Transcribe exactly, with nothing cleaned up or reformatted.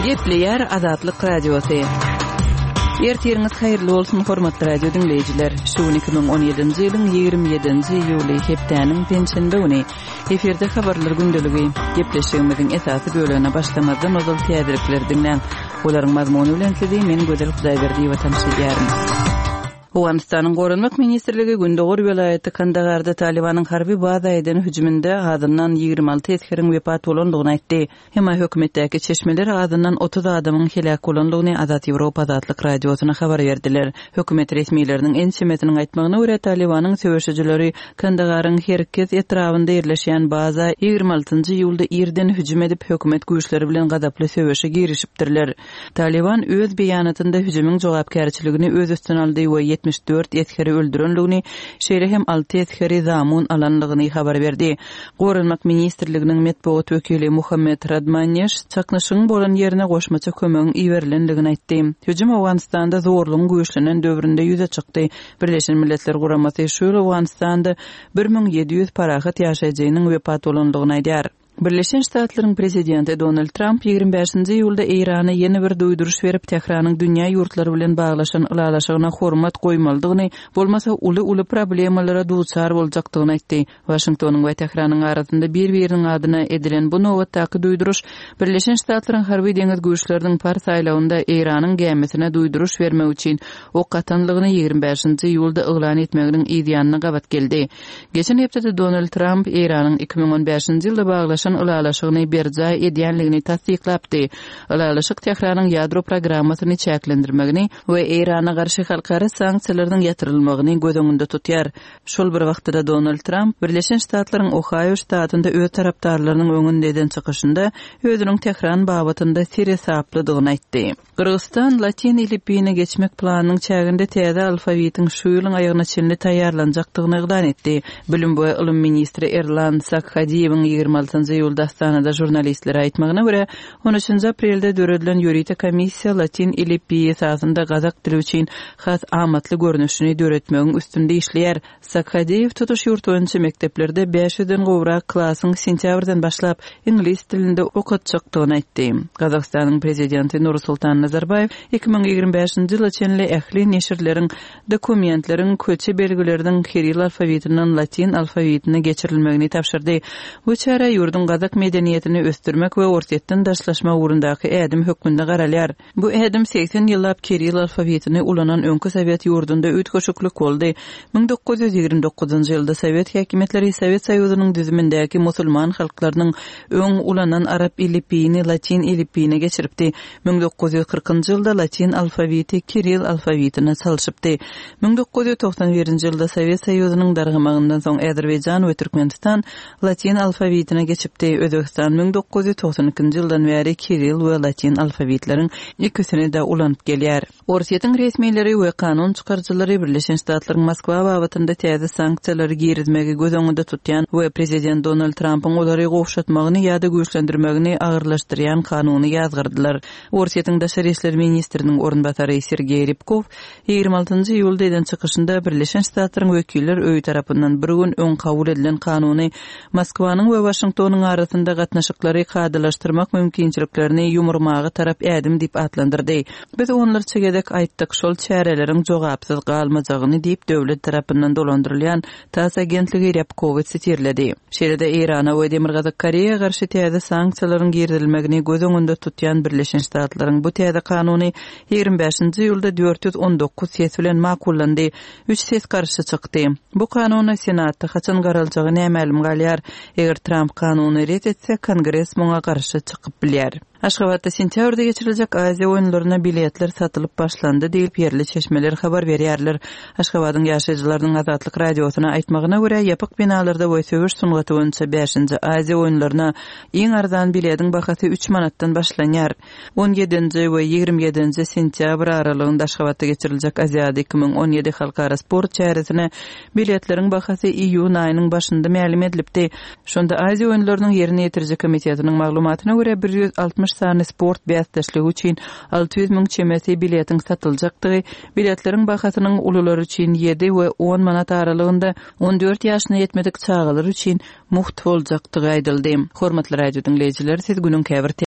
Gepleyer Azatlyk Radiosu. Ertiriniz hayırlı olsun hormatly radio dinleyijiler. Şu iki bin on yedinji ýylyň ýygrimi ýedinji iýuly hepdeniň pensiýende uny eferde habarlar gündeligi gepleşigimiziň esasy bölügine başlamazdan ozal täzelikler dinleň. Olaryň mazmuny bilen sizi men Gözel Hudaýberdi watanşylarym. Awganistanyň Gorunmak ministrligi Gündogor welaýaty Kandagarda Talibanyň harby bazaýydyň hüjüminde adından ýygrimi alty eskeriň wepat bolandygyny aýtdy. Hema hökümetdäki çeşmeler adından otuz adamyň helak bolandygyny Azat Ýewropa Azatlyk radiosyna habar berdiler. Hökümet resmiýetleriniň ençemetiniň aýtmagyna görä Talibanyň söwüşçileri Kandagaryň herkes etrafynda ýerleşýän baza ýygrimi altynjy ýylda ýerden hüjüm edip hökümet güýçleri bilen gadaply söwüşe girişipdirler. Taliban öz beýanatynda hüjümüň jogapkärçiligini öz üstüne aldy we yetmiş dört eskeri öldürenligini, şeýle hem alty eskeri zamun alanlygyny habar berdi. Gorunmak ministrliginiň medeniýet wekili Muhammed Radmanyeş çaknyşyň bolan ýerine goşmaça kömegiň iýerilendigini aýtdy. Hüjüm Awganistanda zorlugyň güýçlenen döwründe ýüze çykdy. Birleşen Milletler Guramasy şu Awganistanda bir miň ýedi ýüz parahat ýaşaýjynyň wepat bolandygyny aýdýar. Birleşen Ştatlaryň prezidenti Donald Trump ýygrimi beşinji ýylda Irana ýeni bir duýduruş berip Tehranyň dünýä ýurtlary bilen baglaşan ılalaşygyna hormat goýmaldygyny, bolmasa uly-uly problemalara duçar boljakdygyny aýtdy. Washingtonyň we Tehranyň arasynda bir-biriniň adyna edilen bu nowatdaky duýduruş Birleşen Ştatlaryň harby deňiz güýçleriniň par saýlawynda Iranyň gemesine duýduruş bermek üçin ok atanlygyny ýygrimi beşinji ýylda yglan etmeginiň ideýanyna gabat geldi. Geçen hepde Donald Trump Iranyň iki bin on beşinji ýylda baglaşan ulalaşygyny berja edýänligini tasdiklapdy. Ulalaşyk Tehranyň ýadro programmasyny çäklendirmegini we Irana garşy halkara sanksiýalaryň ýatyrylmagyny göz tutýar. Şol bir wagtda Donald Trump Birleşen Ştatlaryň Ohio ştatynda öz tarapdarlarynyň öňünde eden çykyşynda özüniň Tehran babatynda seri saplydygyny aýtdy. Kyrgyzstan Latin ilipine geçmek planynyň çäginde täze alfabetiň şu ýylyň aýagyna çenli taýýarlanjakdygyny ýagdan etdi. Bilim we ilim ministri Erlan Sakhadiýewiň ýygrimi altynjy ýylda Astanada jurnalistlere aýtmagyna görä, on üçinji aprelde döredilen ýuridik komissiýa Latin ilipi esasynda gazak dili üçin has amatly görnüşini döretmegiň üstünde işleýär. Sakhadiýew tutuş ýurtynça mekteplerde beş ýüzden gowrak klasyň sentýabrdan başlap ingliz dilinde okutjakdygyny aýtdy. Gazakstanyň prezidenti Nursultan Nazarbayew iki bin ýygrimi beşinji ýyla çenli ähli neşirleriň dokumentleriň köçe belgileriniň kiril alfabetinden Latin alfabetine geçirilmegini tapşyrdy. Bu çäre ýurdun gazak medeniýetini östürmek we ortatdan daşlaşma ugrundaky ädim hökmünde garalýar. Bu ädim seksen ýyllap kiril alfabetini ulanan öňkü Sowet ýurdunda öýtgeşiklik boldy. bin dokuz ýüz ýygrimi dokuzynjy ýylda Sowet häkimetleri Sowet Soýuzynyň düzümindäki musulman halklarynyň öň ulanan arap ilipini Latin ilipine geçiripdi. bin dokuz ýüz kırkynjy ýylda Latin alfabeti kiril alfabetine salşypdy. bin dokuz ýüz toksan birinji ýylda Sowet Soýuzynyň dargamagyndan soň Azerbaýjan we Türkmenistan Latin alfabetine geçipdi. Özbekistan bin dokuz ýüz toksan ikinji ýyldan beri kiril we Latin alfabetleriň ikisini de ulanyp gelýär. Orsiýetiň resmiýetleri we kanun çykarjylary Birleşen Ştatlaryň Moskwa babatynda täze sanksiýalary girizmegi göz öňünde tutýan we prezident Donald Trumpyň olary gowşatmagyny ýa-da güýçlendirmegini agyrlaşdyrýan kanuny ýazgyrdylar. Orsiýetiň daşary işler ministriniň orunbatary Sergey Rybkov ýygrimi altynjy ýylda eden çykyşynda Birleşen Ştatlaryň wekiller öýü tarapyndan bir gün öň kabul edilen kanuny Moskwanyň we Washingtonyň arasynda gatnaşyklary kaydylaşdyrmak mümkinçiliklerini ýumurmagy tarap ädim diýip atlandyrdy. Biz onlar çegedek aýtdyk, şol çäreleriň jogapsyz galmajagyny diýip döwlet tarapyndan dolandyrylýan TASS agentligi Rybkow sitirledi. Şeýle-de Irana we Demir Gazak Koreýa garşy täze sanksiýalaryň girilmegini göz öňünde tutýan Birleşen Ştatlaryň bu täze kanuny ýygrimi beşinji ýylda dört ýüz on dokuz ses bilen makullandy. üç ses garşy çykdy. Bu kanuny Senatda haçan garaljagy nämälim galýar. Eger Trump kanuny ret etse, Kongres muňa garşy çykyp bilýär. Aşgabatda sentýabrda geçiriljek Aziýa oýunlaryna biletler satylyp başlandy diýip ýerli çeşmeler habar berýärler. Aşgabatyň ýaşaýjylarynyň Azatlyk radiosyna aýtmagyna görä, ýapyk binalarda we söwüş sungaty boýunça beşinji Aziýa oýunlaryna iň arzan biletiň bahasy üç manatdan başlanýar. on ýedinji we ýygrimi ýedinji sentýabr aralygynda Aşgabatda geçiriljek Aziýada iki bin on ýedi halkara sport çäresine biletleriň bahasy iýun aýynyň başynda ma'lum edilipdi. Şonda Aziýa oýunlarynyň ýerine ýetirjek komitetining maglumatyna görä bir ýüz altmış sany sport bäsdeşligi üçin alty ýüz miň çemesi biletin satyljakdygy, biletleriň bahasynyň ululary üçin ýedi we on manat aralygynda on dört ýaşyna ýetmedik çağalar üçin muht boljakdygy aýdyldy. Hormatly radio dinleýijiler, siz günüň käbir